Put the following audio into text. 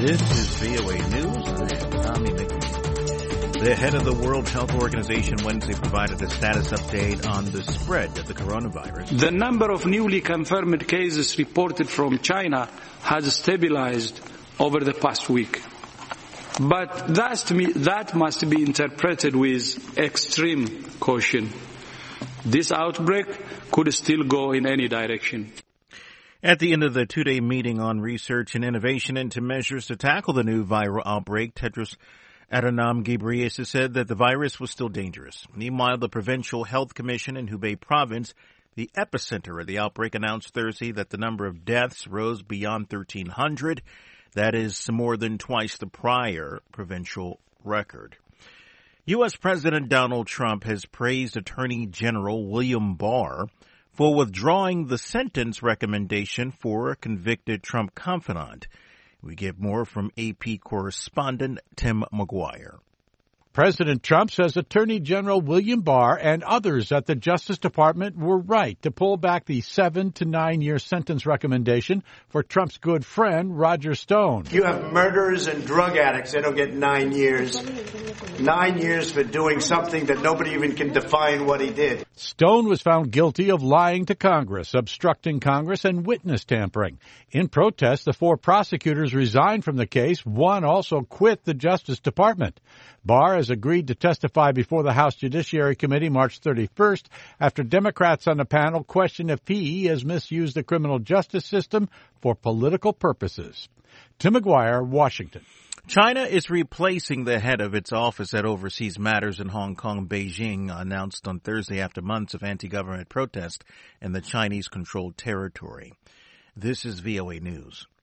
This is VOA News. I'm Tommy McNeil. The head of the World Health Organization Wednesday provided a status update on the spread of the coronavirus. The number of newly confirmed cases reported from China has stabilized over the past week. But that must be interpreted with extreme caution. This outbreak could still go in any direction. At the end of the two-day meeting on research and innovation into measures to tackle the new viral outbreak, Tedros Adhanom Ghebreyesus said that the virus was still dangerous. Meanwhile, the Provincial Health Commission in Hubei Province, the epicenter of the outbreak, announced Thursday that the number of deaths rose beyond 1,300. That is more than twice the prior provincial record. U.S. President Donald Trump has praised Attorney General William Barr for withdrawing the sentence recommendation for a convicted Trump confidant. We get more from AP correspondent Tim McGuire. President Trump says Attorney General William Barr and others at the Justice Department were right to pull back the 7 to 9 year sentence recommendation for Trump's good friend, Roger Stone. You have murderers and drug addicts. They don't get 9 years. 9 years for doing something that nobody even can define what he did. Stone was found guilty of lying to Congress, obstructing Congress, and witness tampering. In protest, the 4 prosecutors resigned from the case. One also quit the Justice Department. Barr has agreed to testify before the House Judiciary Committee March 31st after Democrats on the panel question if he has misused the criminal justice system for political purposes. Tim McGuire, Washington. China is replacing the head of its office that oversees matters in Hong Kong, Beijing, announced on Thursday after months of anti-government protest in the Chinese-controlled territory. This is VOA News.